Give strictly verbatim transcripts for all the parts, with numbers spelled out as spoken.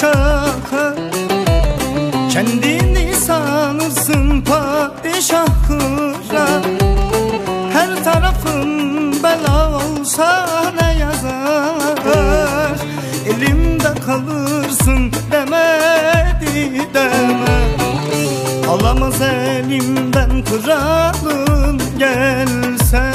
şaka. Kendini sanırsın padişah kıra. Her tarafın bela olsa ne yazar? Elimde kalırsın demedi deme. Alamaz elimden kralım gelse.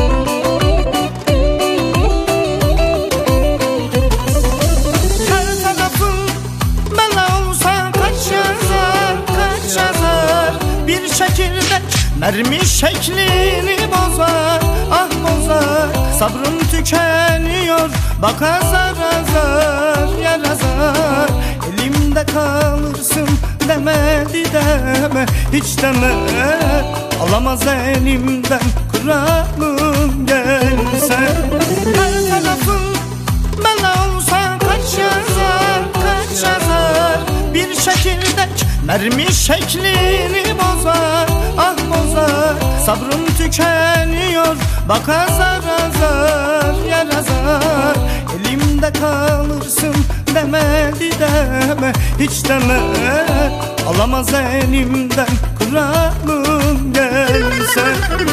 Her tarafın bela olsa kaç yazar, kaç yazar? Bir çekirdek mermi şeklini bozar, ah bozar. Sabrım tükeniyor, bak azar azar, yer azar. Elimde kalırsın demedi deme, hiç deme. Alamaz elimden kralım gelse. Her tarafın bela olsa kaç yazar, kaç yazar? Bir çekirdek mermi şeklini bozar, ah bozar. Sabrım tükeniyor, bak azar azar, yer azar. Elimde kalırsın demedi deme, hiç deme. Alamaz elimden kralım gelse.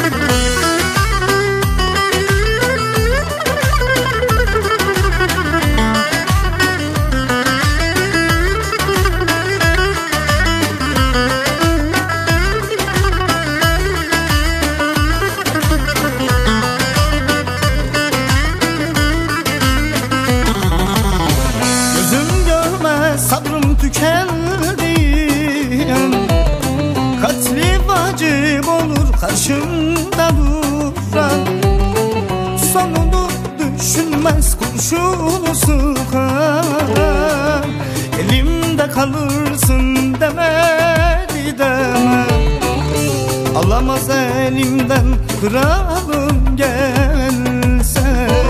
Sabrım tükendi, katli vacip olur karşımda duran. Sonunu düşünmez kurşunu sıkan. Elimde kalırsın demedi deme. Alamaz elimden kralım gelse.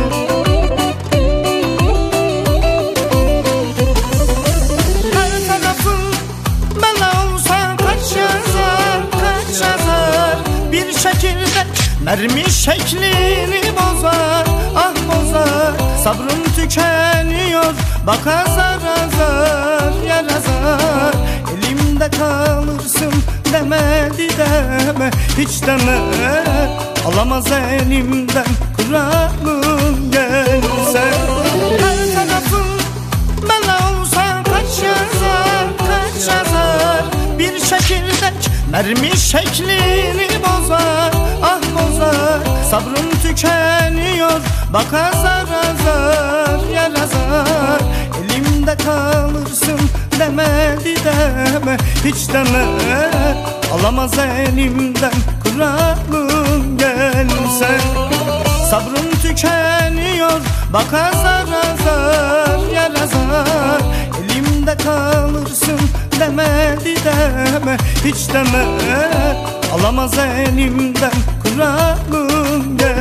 Çekirdek mermi şeklini bozar, ah bozar. Sabrım tükeniyor, bak azar azar, yer azar. Elimde kalırsın demedi deme, hiç deme. Alamaz elimden kralım gelse. Her tarafın bela olsa kaç yazar, kaç yazar? Bir çekirdek mermi şeklini bozar, ah bozar. Sabrım tükeniyor, bak azar azar, yer azar. Elimde kalırsın demedi deme, hiç deme. Alamaz elimden kralım gelse. Sabrım tükeniyor, bak azar azar, yer azar. Elimde kalırsın demedi deme, hiç deme. Alamaz elimden kralım gelse.